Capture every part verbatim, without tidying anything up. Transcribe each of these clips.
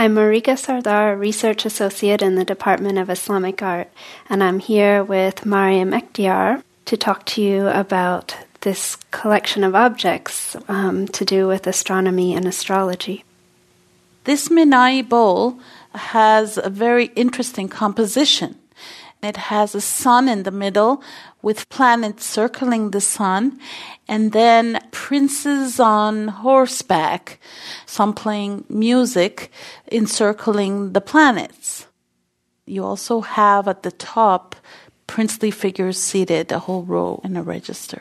I'm Marika Sardar, Research Associate in the Department of Islamic Art, and I'm here with Mariam Ekhtiar to talk to you about this collection of objects um, to do with astronomy and astrology. This Menai bowl has a very interesting composition. It has a sun in the middle with planets circling the sun, and then princes on horseback, some playing music, encircling the planets. You also have at the top princely figures seated, a whole row in a register.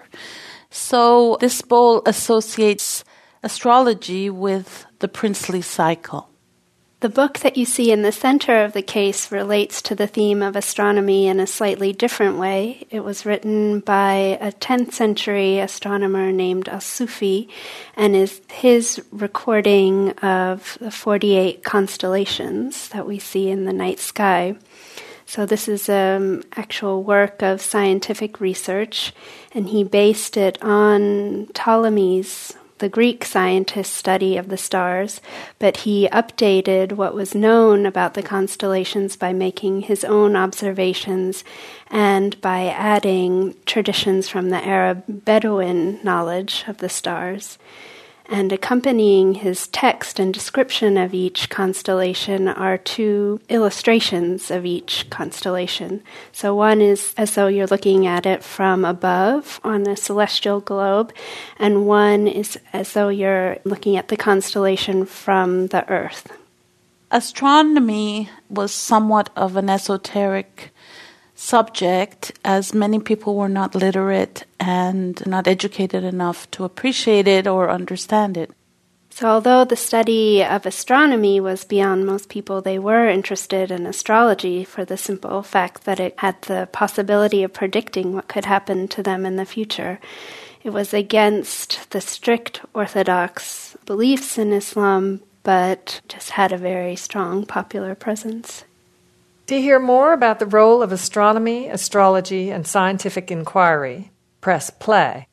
So this bowl associates astrology with the princely cycle. The book that you see in the center of the case relates to the theme of astronomy in a slightly different way. It was written by a tenth century astronomer named Al-Sufi and is his recording of the forty-eight constellations that we see in the night sky. So this is an actual work of scientific research, and he based it on Ptolemy's, the Greek scientist's study of the stars, but he updated what was known about the constellations by making his own observations and by adding traditions from the Arab Bedouin knowledge of the stars. And accompanying his text and description of each constellation are two illustrations of each constellation. So one is as though you're looking at it from above on a celestial globe, and one is as though you're looking at the constellation from the Earth. Astronomy was somewhat of an esoteric subject, as many people were not literate and not educated enough to appreciate it or understand it. So although the study of astronomy was beyond most people, they were interested in astrology for the simple fact that it had the possibility of predicting what could happen to them in the future. It was against the strict orthodox beliefs in Islam, but just had a very strong popular presence. To hear more about the role of astronomy, astrology, and scientific inquiry, press play.